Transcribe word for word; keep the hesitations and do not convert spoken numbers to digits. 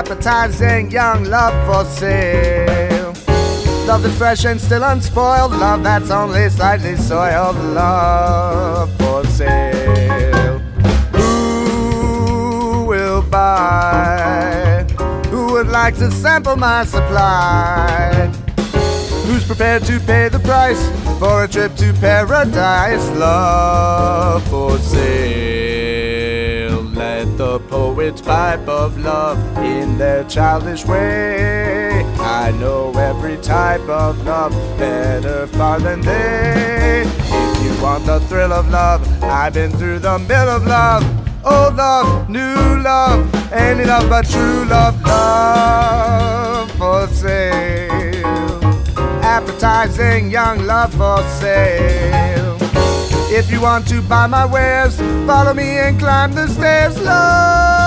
appetizing young love for sale. Love that's fresh and still unspoiled, love that's only slightly soiled, love for sale. Who will buy? Who would like to sample my supply? Who's prepared to pay the price for a trip to paradise? Love for sale. Let the poets pipe of love in their childish way. I know every type of love better far than they. If you want the thrill of love, I've been through the mill of love. Old love, new love, any love but true love. Love for sale. Appetizing young love for sale. If you want to buy my wares, follow me and climb the stairs. Love